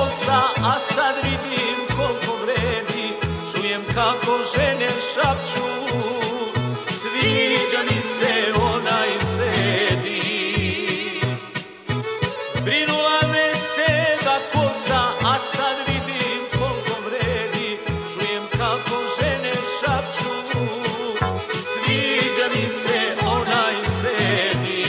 kosa, a sad vidim koliko vredi. Čujem kako žene šapću, sviđa mi se onaj sedi. Brinula me se da kosa, a sad vidim koliko vredi. Čujem kako žene šapću, sviđa mi se onaj sedi.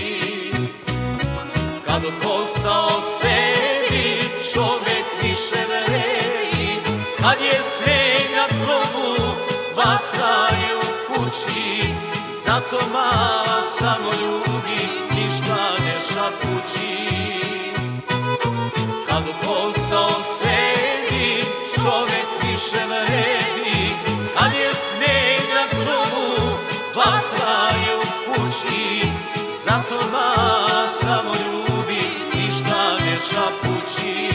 Kad kosa osedi, čovek više vredi. Kad je sneg na krovu, vatra je u kući. Zato mala samo ljubi, ništa ne šapući. Kad kosa osedi, čovek više vredi. Kad je sneg na krovu, vatra je u kući. Zato mala samo ljubi, ništa ne šapući.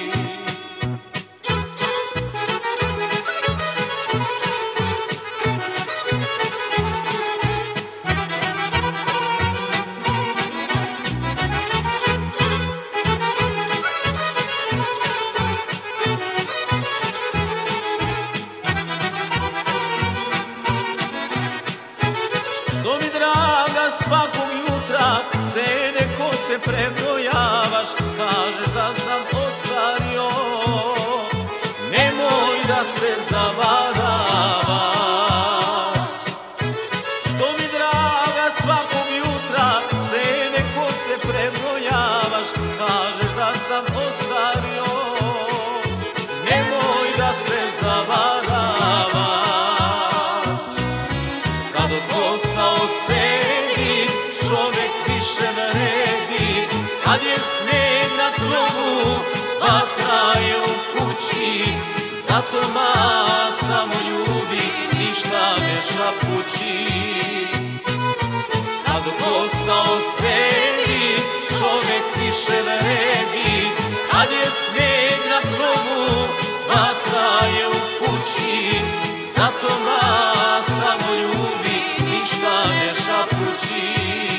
Što mi draga svakog jutra sede kose prebrojavaš. Kažeš da sam ostario, nemoj da se zavaravaš. Što mi draga svakog jutra sede kose prebrojavaš. Kažeš da sam ostario, nemoj da se zavaravaš. Kad kosa osedi, čovek više vredi. Kad je sneg na krovu, vatra je u kući. Zato mala samo ljubi, ništa ne šapući. Kad kosa osedi, čovek više vredi. Kad je sneg na krovu, vatra je u kući. Zato mala samo ljubi, ništa ne šapući.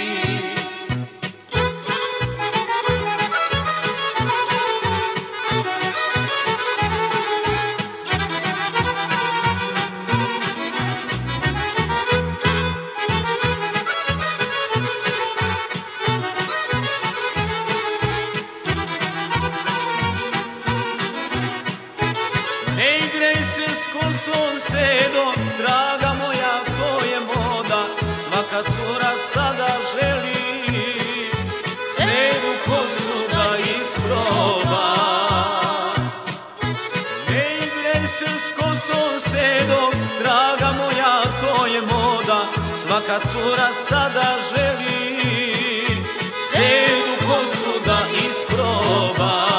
Ne igraj se s kosom sedom, draga moja, to je moda. Svaka cura sada želi sedu kosu da isproba. Ne igraj se s kosom sedom, draga moja, to je moda. Svaka cura sada želi sedu kosu da isproba.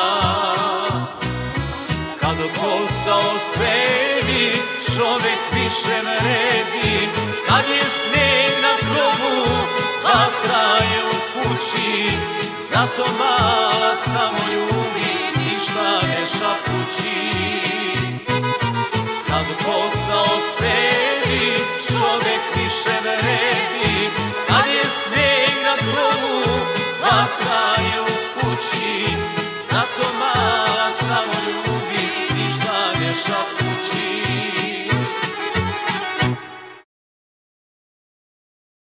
Kad kosa osedi, čovek više vredi. Kad je sneg na krovu, vatra je u kući. Zato mala samo ljubi, ništa ne šapući. Kad kosa osedi, čovek više vredi.